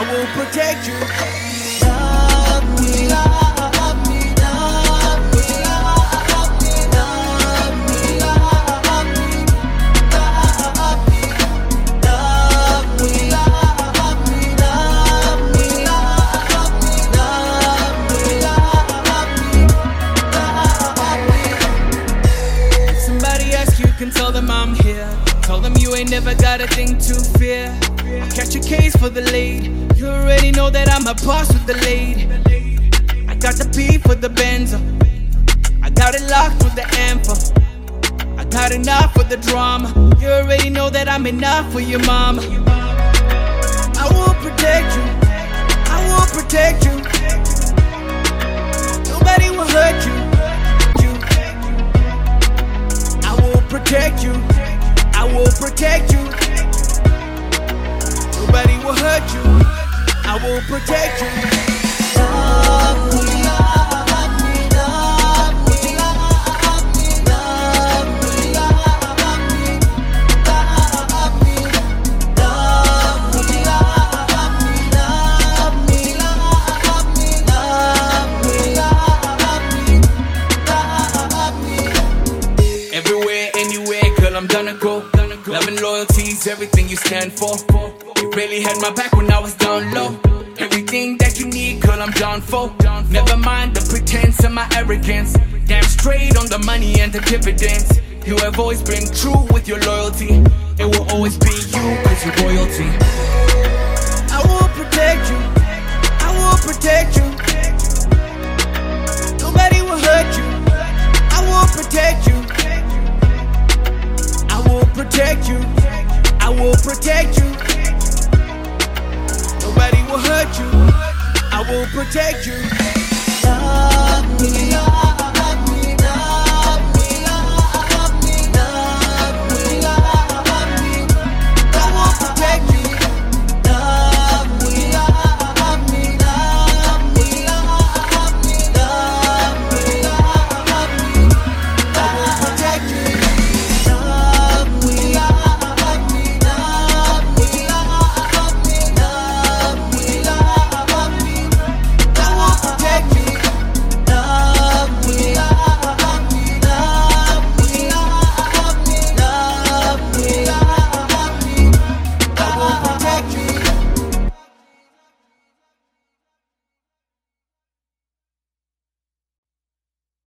will protect you. Love me, love me, love me, love me, love me, love me, love me, love me, love me, love me, love me, love me, love me. If somebody asks you, can tell them I'm here. Tell them you ain't never got a thing to fear. I'll catch a case for the late. You already know that I'm a boss with the lady. I got the beef with the Benzo. I got it locked with the Amphor. I got enough for the drama. You already know that I'm enough for your mama. I will protect you. I will protect you. Nobody will hurt you. I will protect you. I will protect you. Nobody will hurt you. I will protect you. Love me, love me, love me, love me, love me, love me, love me, love me, love me, love me, love me, love me, love me. Everywhere, anywhere, girl, I'm gonna go. Love and loyalty is everything you stand for. You really had my back when I was down low. Everything that you need, girl, I'm down for. Never mind the pretense and my arrogance. Damn straight on the money and the dividends. You have always been true with your loyalty. It will always be you, cause you're royalty. I will protect you. I will protect you. Nobody will hurt you. I will protect you. I will protect you. I will protect you. Nobody will hurt you. I will protect you.